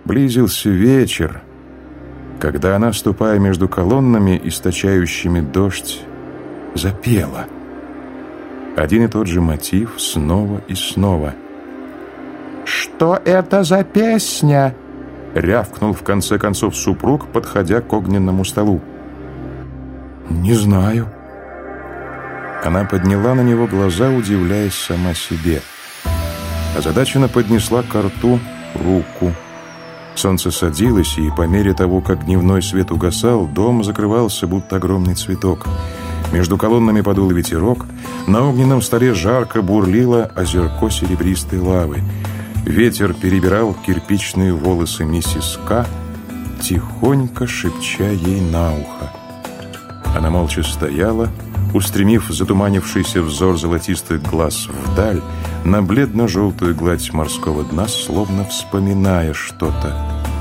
Близился вечер, когда она, ступая между колоннами, источающими дождь, запела. Один и тот же мотив снова и снова. «Что это за песня?» — рявкнул в конце концов супруг, подходя к огненному столу. «Не знаю». Она подняла на него глаза, удивляясь сама себе. Озадаченно поднесла ко рту руку. Солнце садилось, и по мере того, как дневной свет угасал, дом закрывался, будто огромный цветок. Между колоннами подул ветерок, на огненном столе жарко бурлило озерко серебристой лавы. Ветер перебирал кирпичные волосы миссис К, тихонько шепча ей на ухо. Она молча стояла, устремив затуманившийся взор золотистых глаз вдаль, на бледно-желтую гладь морского дна, словно вспоминая что-то.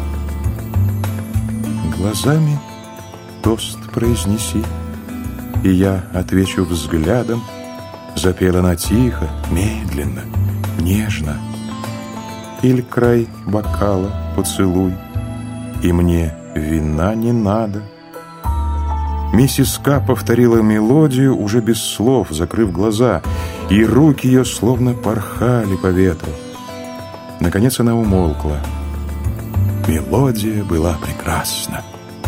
«Глазами тост произнеси, и я отвечу взглядом», — запела она тихо, медленно, нежно. «Иль край бокала поцелуй, и мне вина не надо». Миссис К повторила мелодию уже без слов, закрыв глаза, и руки ее словно порхали по ветру. Наконец она умолкла. Мелодия была прекрасна.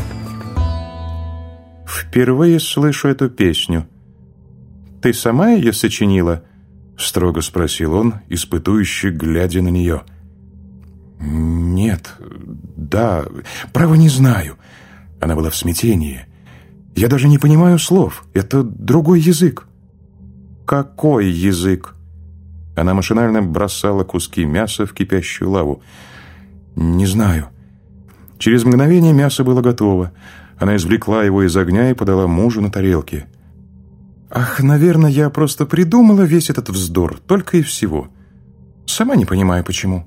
«Впервые слышу эту песню. Ты сама ее сочинила?» — строго спросил он, испытующе глядя на нее. «Нет, да, право не знаю». Она была в смятении. «Я даже не понимаю слов. Это другой язык». «Какой язык?» Она машинально бросала куски мяса в кипящую лаву. «Не знаю». Через мгновение мясо было готово. Она извлекла его из огня и подала мужу на тарелке. «Ах, наверное, я просто придумала весь этот вздор, только и всего. Сама не понимаю, почему».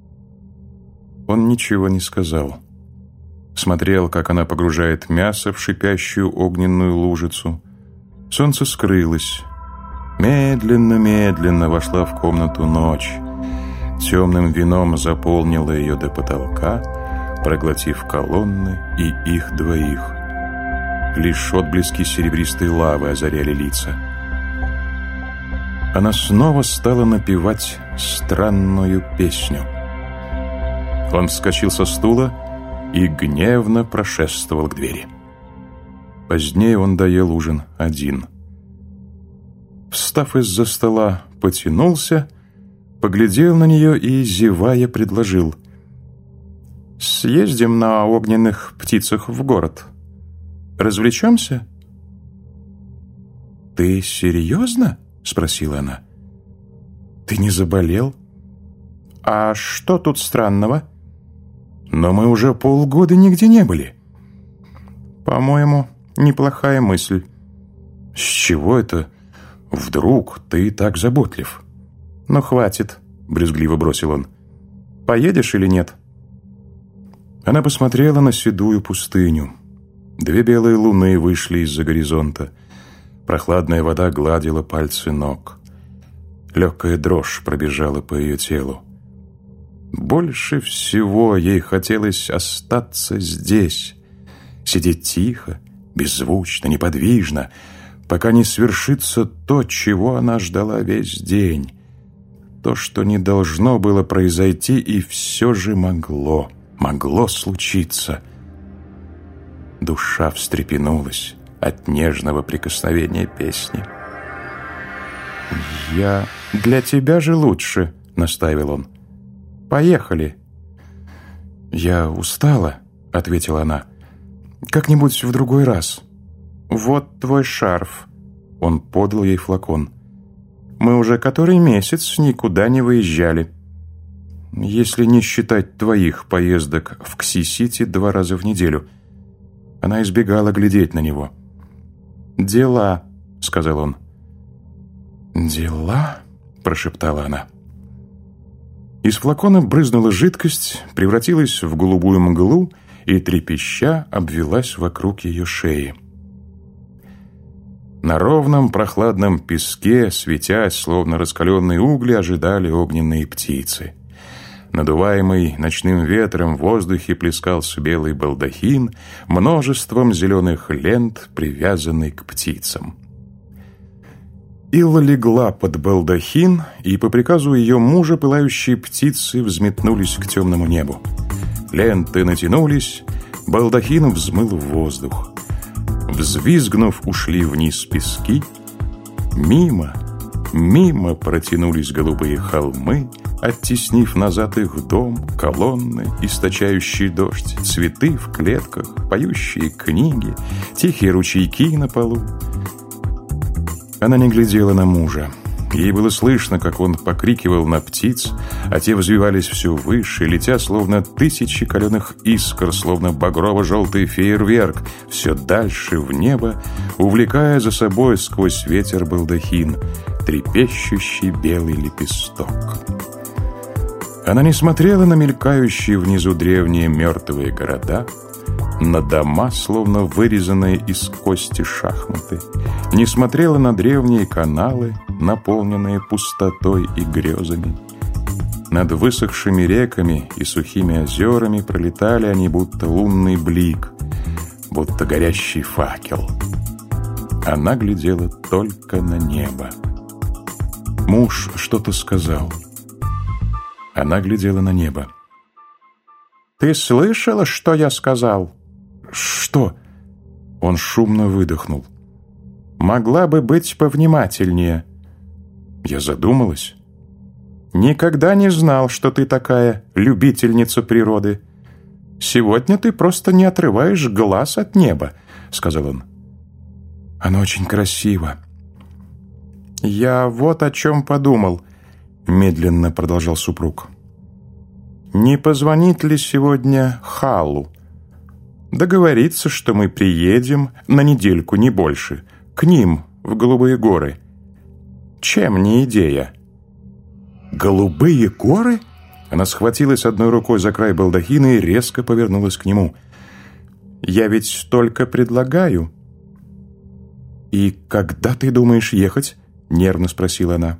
Он ничего не сказал. Смотрел, как она погружает мясо в шипящую огненную лужицу. Солнце скрылось. Медленно-медленно вошла в комнату ночь. Темным вином заполнила ее до потолка, проглотив колонны и их двоих. Лишь отблески серебристой лавы озаряли лица. Она снова стала напевать странную песню. Он вскочил со стула и гневно прошествовал к двери. Позднее он доел ужин один. Встав из-за стола, потянулся, поглядел на нее и, зевая, предложил: «Съездим на огненных птицах в город. Развлечемся?» «Ты серьезно?» — спросила она. «Ты не заболел?» «А что тут странного?» «Но мы уже полгода нигде не были». «По-моему, неплохая мысль». «С чего это вдруг ты так заботлив?» «Ну, хватит», — брезгливо бросил он. «Поедешь или нет?» Она посмотрела на седую пустыню. Две белые луны вышли из-за горизонта. Прохладная вода гладила пальцы ног. Легкая дрожь пробежала по ее телу. Больше всего ей хотелось остаться здесь, сидеть тихо, беззвучно, неподвижно, пока не свершится то, чего она ждала весь день. То, что не должно было произойти, и все же могло случиться. Душа встрепенулась от нежного прикосновения песни. «Я для тебя же лучше», — настаивал он. «Поехали». «Я устала», — ответила она. «Как-нибудь в другой раз». «Вот твой шарф». Он подал ей флакон. «Мы уже который месяц никуда не выезжали». «Если не считать твоих поездок в Кси-Сити 2 раза в неделю». Она избегала глядеть на него. «Дела», — сказал он. «Дела?» — прошептала она. Из флакона брызнула жидкость, превратилась в голубую мглу и, трепеща, обвелась вокруг ее шеи. На ровном прохладном песке, светясь, словно раскаленные угли, ожидали огненные птицы. Надуваемый ночным ветром в воздухе плескался белый балдахин множеством зеленых лент, привязанный к птицам. Илла легла под балдахин, и по приказу ее мужа пылающие птицы взметнулись к темному небу. Ленты натянулись, балдахин взмыл в воздух. Взвизгнув, ушли вниз пески. Мимо протянулись голубые холмы, оттеснив назад их дом, колонны, источающие дождь, цветы в клетках, поющие книги, тихие ручейки на полу. Она не глядела на мужа. Ей было слышно, как он покрикивал на птиц, а те взвивались все выше, летя, словно тысячи каленых искр, словно багрово-желтый фейерверк, все дальше в небо, увлекая за собой сквозь ветер балдахин, трепещущий белый лепесток. Она не смотрела на мелькающие внизу древние мертвые города, на дома, словно вырезанные из кости шахматы, не смотрела на древние каналы, наполненные пустотой и грезами. Над высохшими реками и сухими озерами пролетали они, будто лунный блик, будто горящий факел. Она глядела только на небо. Муж что-то сказал. Она глядела на небо. «Ты слышала, что я сказал?» «Что?» Он шумно выдохнул. «Могла бы быть повнимательнее». Я задумалась. «Никогда не знал, что ты такая любительница природы. Сегодня ты просто не отрываешь глаз от неба», — сказал он. «Оно очень красиво». «Я вот о чем подумал», — медленно продолжал супруг. «Не позвонить ли сегодня Халу? Договориться, что мы приедем на недельку, не больше, к ним в Голубые горы. Чем не идея?» «Голубые горы?» Она схватилась одной рукой за край балдахина и резко повернулась к нему. «Я ведь только предлагаю». «И когда ты думаешь ехать?» — нервно спросила она.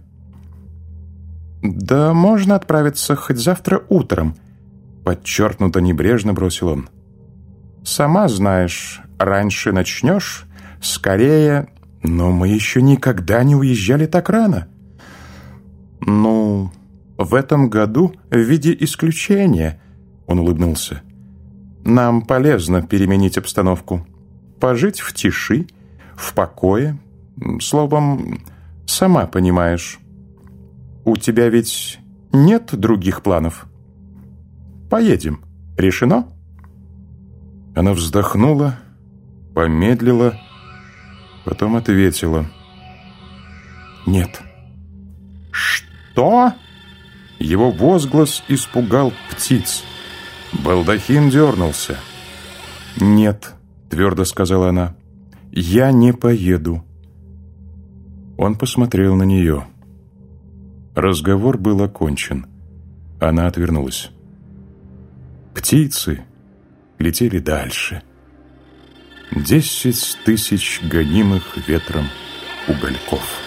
«Да можно отправиться хоть завтра утром», — подчеркнуто небрежно бросил он. «Сама знаешь, раньше начнешь, скорее...» «Но мы еще никогда не уезжали так рано». «Ну, в этом году в виде исключения», — он улыбнулся. «Нам полезно переменить обстановку, пожить в тиши, в покое, словом, сама понимаешь. У тебя ведь нет других планов? Поедем. Решено?» Она вздохнула, помедлила, потом ответила. «Нет». «Что?» Его возглас испугал птиц. Балдахин дернулся. «Нет», — твердо сказала она, — «я не поеду». Он посмотрел на нее. Разговор был окончен. Она отвернулась. Птицы летели дальше. 10 000 гонимых ветром угольков.